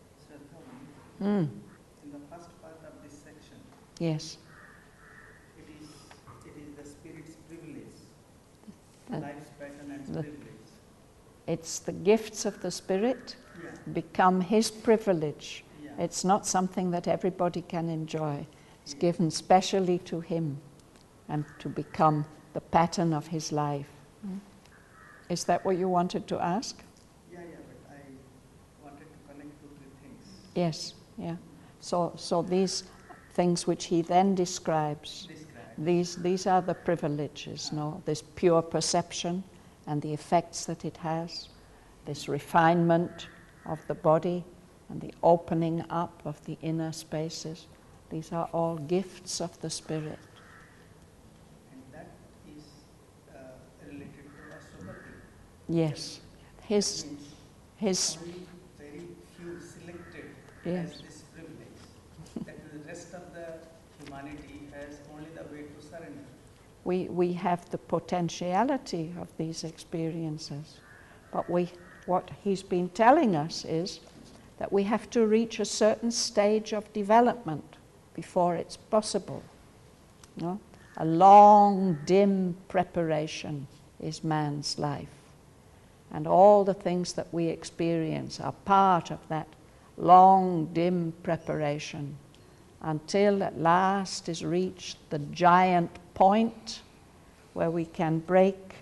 In the first part of this section, Yes. it is the spirit's privilege, life's pattern and privilege. It's the gifts of the spirit Yeah. become his privilege. Yeah. It's not something that everybody can enjoy. It's given specially to him. and to become the pattern of his life. Is that what you wanted to ask? Yeah, but I wanted to connect two, three things. Yes, yeah. So these things which he then describes, these are the privileges, no? This pure perception and the effects that it has, this refinement of the body and the opening up of the inner spaces. These are all gifts of the Spirit. And that is related to Asubati. Yes. His only very few selected yes. has this privilege. That the rest of the humanity has only the way to surrender. We have the potentiality of these experiences, but what he's been telling us is that we have to reach a certain stage of development before it's possible. No? A long, dim preparation is man's life. And all the things that we experience are part of that long, dim preparation until at last is reached the giant point where we can break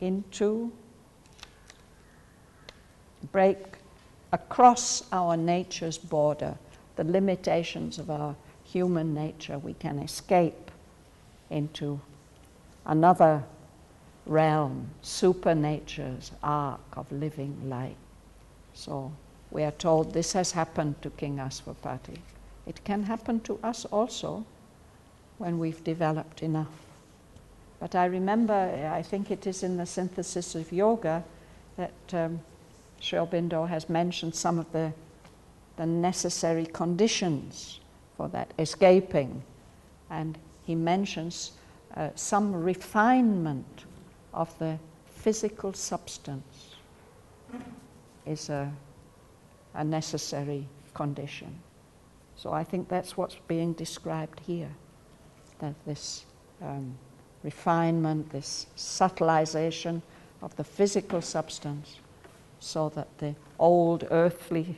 across our nature's border, the limitations of our human nature. We can escape into another realm, supernature's arc of living light. So we are told this has happened to King Aswapati. It can happen to us also when we've developed enough. But I remember, I think it is in the Synthesis of Yoga that Sri Aurobindo has mentioned some of the necessary conditions for that escaping. And he mentions some refinement of the physical substance is a necessary condition. So I think that's what's being described here, that this refinement, this subtilization of the physical substance, so that the old earthly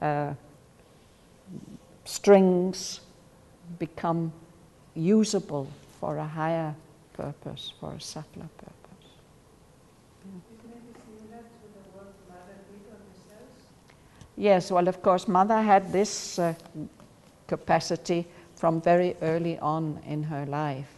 strings become usable for a higher purpose, for a subtler purpose. It may be similar to the work Mother did on herself. Yes, well, of course, Mother had this capacity from very early on in her life.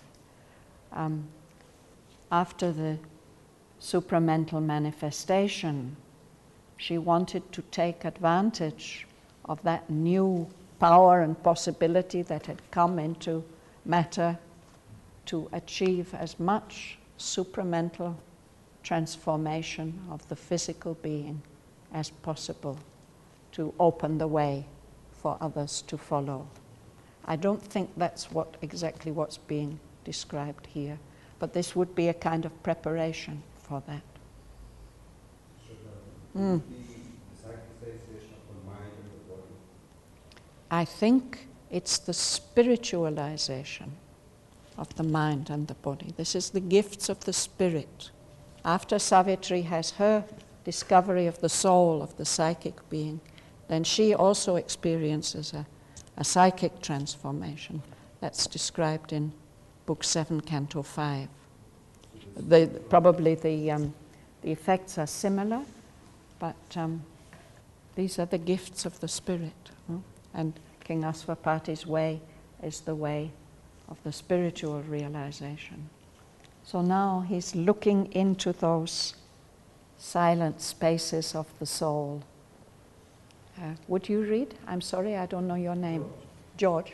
After the supramental manifestation, she wanted to take advantage of that new power and possibility that had come into matter to achieve as much supramental transformation of the physical being as possible, to open the way for others to follow. I don't think that's exactly what's being described here, but this would be a kind of preparation for that. The psychization of the mind and the body. I think it's the spiritualization of the mind and the body. This is the gifts of the spirit. After Savitri has her discovery of the soul, of the psychic being, then she also experiences a psychic transformation. That's described in Book 7, Canto 5. Probably the effects are similar, but these are the gifts of the spirit. And King Aswapati's way is the way of the spiritual realization. So now he's looking into those silent spaces of the soul. Would you read? I'm sorry, I don't know your name. George.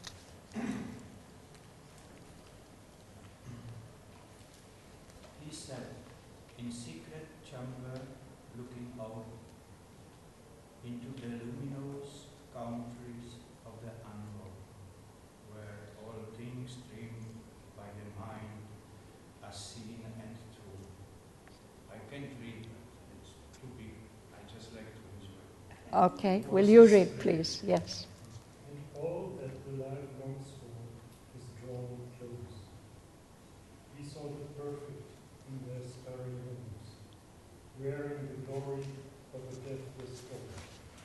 He said, in secret chamber looking out into the luminous countries of the unknown, where all things dreamed by the mind are seen and true. I can't read, it's too big. I just like to enjoy. Okay, will you read, please? Yes. And all that the life longs for is drawn close. He saw the perfect in their starry homes, wearing the glory of a deathless hope,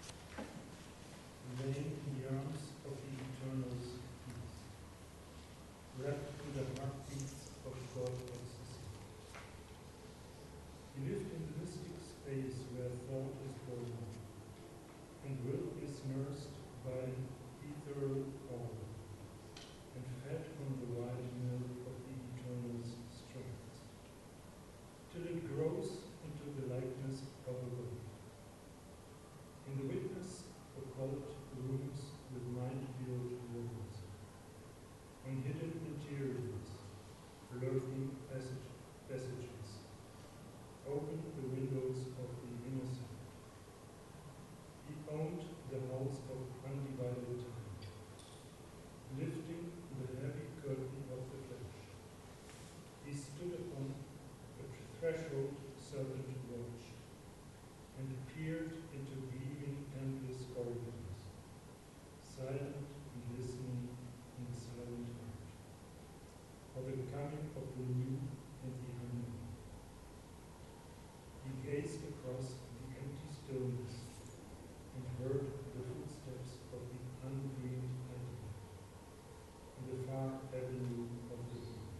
laying in the arms of the eternal's peace, wrapped in the heartbeats nursed by an ethereal order, and fed from the wide milk of the eternal's strength, till it grows into the likeness of a God. In the witness occult rooms with mind-filled rivers, on hidden materials, lurking passages, open the windows of the innocent. He owned the house of undivided time, lifting the heavy curtain of the flesh. He stood upon a threshold serpent watched, and peered into gleaming endless corridors, silent and listening in the silent heart, for the coming of the new and the unknown. He gazed across the empty stillness and heard the footsteps of the undreamed Advent in the far avenue of the world.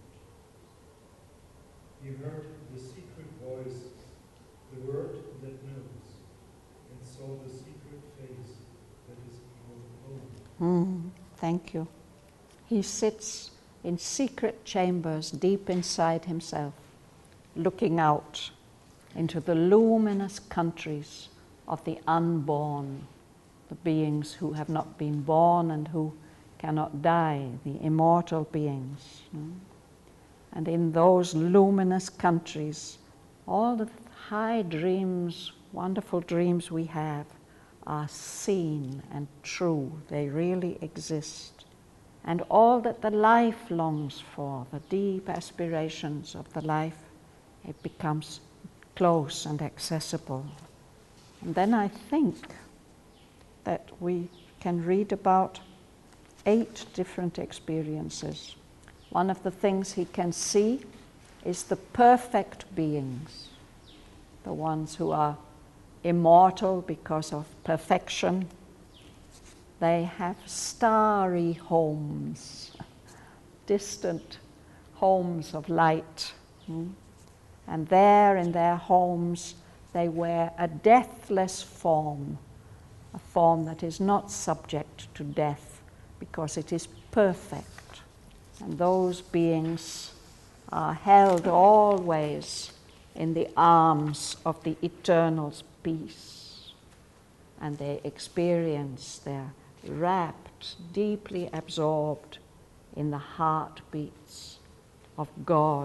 He heard the secret voice, the word that knows, and saw the secret face that is our own. Thank you. He sits in secret chambers deep inside himself, looking out into the luminous countries of the unborn, the beings who have not been born and who cannot die, the immortal beings. And in those luminous countries, all the high dreams, wonderful dreams we have, are seen and true. They really exist. And all that the life longs for, the deep aspirations of the life, it becomes close and accessible. And then I think that we can read about 8 different experiences. One of the things he can see is the perfect beings, the ones who are immortal because of perfection. They have starry homes, distant homes of light. And there in their homes they wear a deathless form, a form that is not subject to death because it is perfect. And those beings are held always in the arms of the eternal's peace. And they experience, they're wrapped, deeply absorbed in the heartbeats of God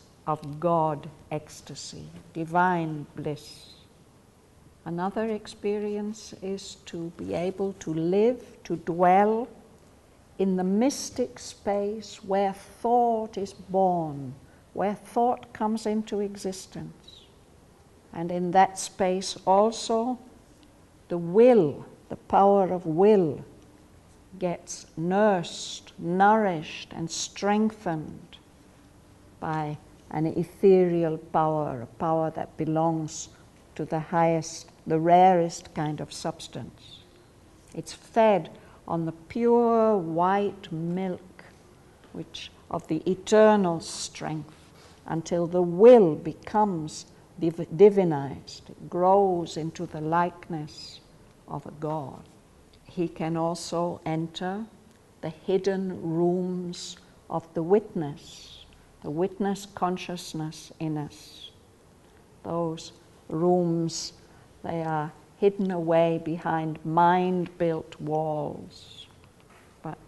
ecstasy, divine bliss. Another experience is to be able to live, to dwell in the mystic space where thought is born, where thought comes into existence. And in that space also, the will, the power of will, gets nursed, nourished, and strengthened by an ethereal power, a power that belongs to the highest, the rarest kind of substance. It's fed on the pure white milk which of the eternal strength until the will becomes divinized. It grows into the likeness of a God. He can also enter the hidden rooms of the witness consciousness in us. Those rooms, they are hidden away behind mind-built walls, but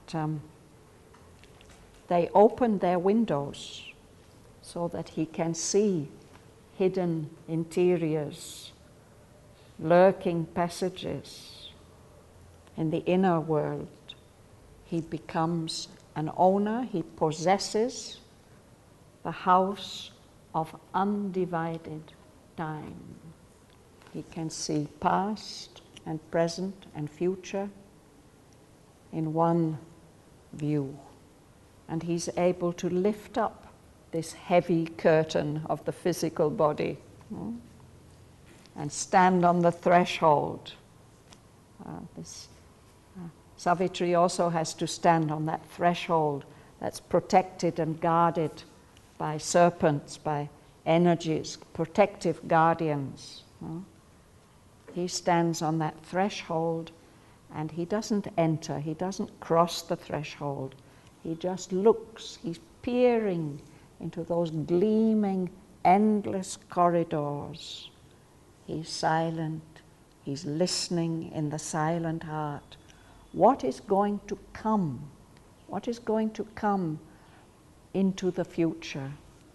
they open their windows so that he can see hidden interiors, lurking passages in the inner world. He becomes an owner, he possesses the house of undivided time. He can see past and present and future in one view. And he's able to lift up this heavy curtain of the physical body and stand on the threshold. Savitri also has to stand on that threshold that's protected and guarded by serpents, by energies, protective guardians. He stands on that threshold And he doesn't enter, he doesn't cross the threshold. He just looks, he's peering into those gleaming, endless corridors. He's silent, he's listening in the silent heart. What is going to come? What is going to come into the future?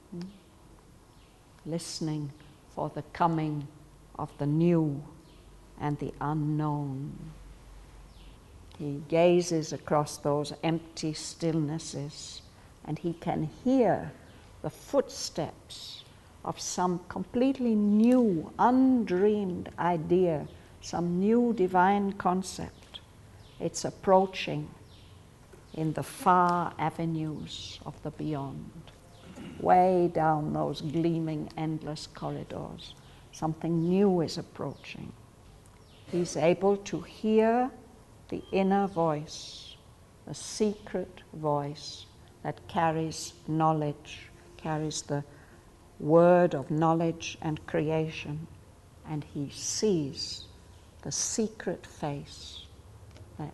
Listening for the coming of the new and the unknown. He gazes across those empty stillnesses and he can hear the footsteps of some completely new, undreamed idea, some new divine concept. It's approaching in the far avenues of the beyond, way down those gleaming, endless corridors. Something new is approaching. He's able to hear the inner voice, the secret voice that carries knowledge, carries the word of knowledge and creation, and he sees the secret face, that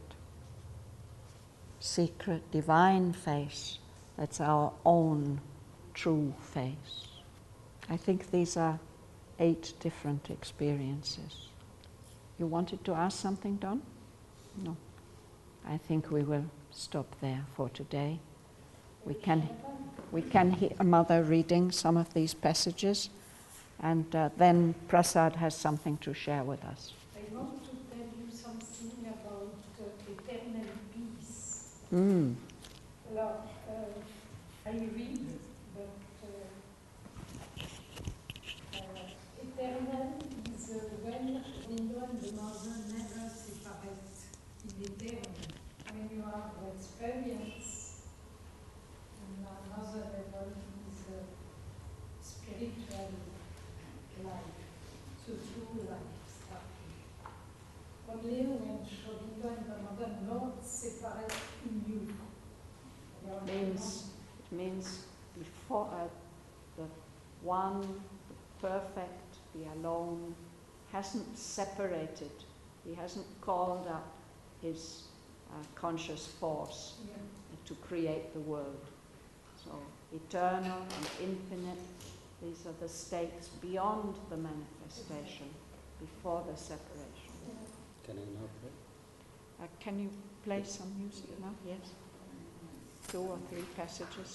secret divine face that's our own true face. I think these are 8 different experiences. You wanted to ask something, Don? No. I think we will stop there for today. We can hear Mother reading some of these passages, and then Prasad has something to share with us. I want to tell you something about eternal peace. Alors, I read, but eternal is when Ringo and the mother never separate in eternal. When you have the experience in another level is spiritual life, so true life starting. Only when Shobinda and the mother not separate in you. It means before the one, the perfect, the alone, hasn't separated. He hasn't called up his conscious force to create the world. So eternal and infinite, these are the states beyond the manifestation, before the separation. Can I now play? Can you play some music now? Yes. 2 or 3 passages.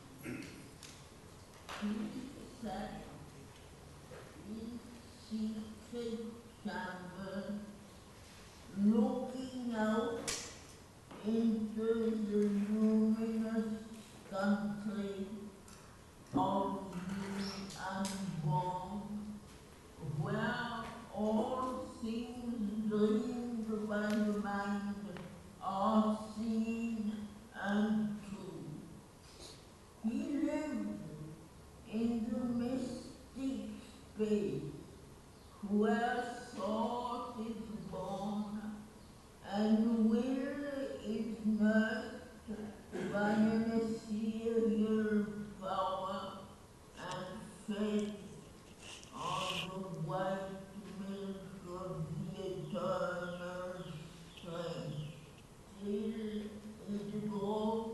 Secret chamber, looking out into the luminous country of the unborn, where all things dreamed by the mind are seen and true. He lived in the mystic space where thought is born and will is nursed by an ethereal power and fed on the white milk of the eternal strength, till it grows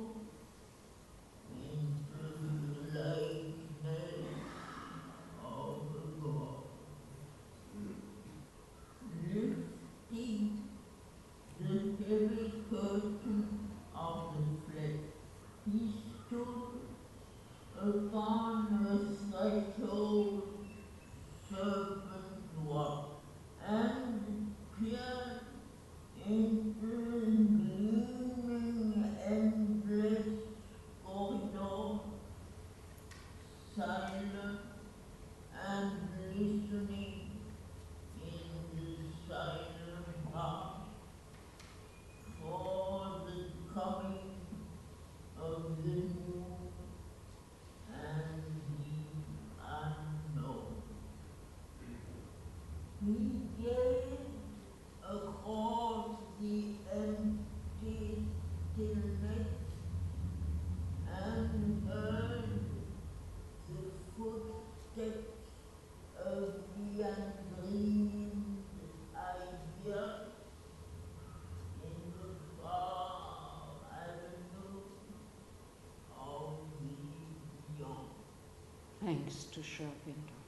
into the likeness of God. Lifting the heavy curtain of the flesh, he stood upon a threshold serpent walk and peered into the gleaming endless corridor, silent and listening in the silent heart for the coming of the new and the unknown. He gazed across the nice to Sri Aurobindo.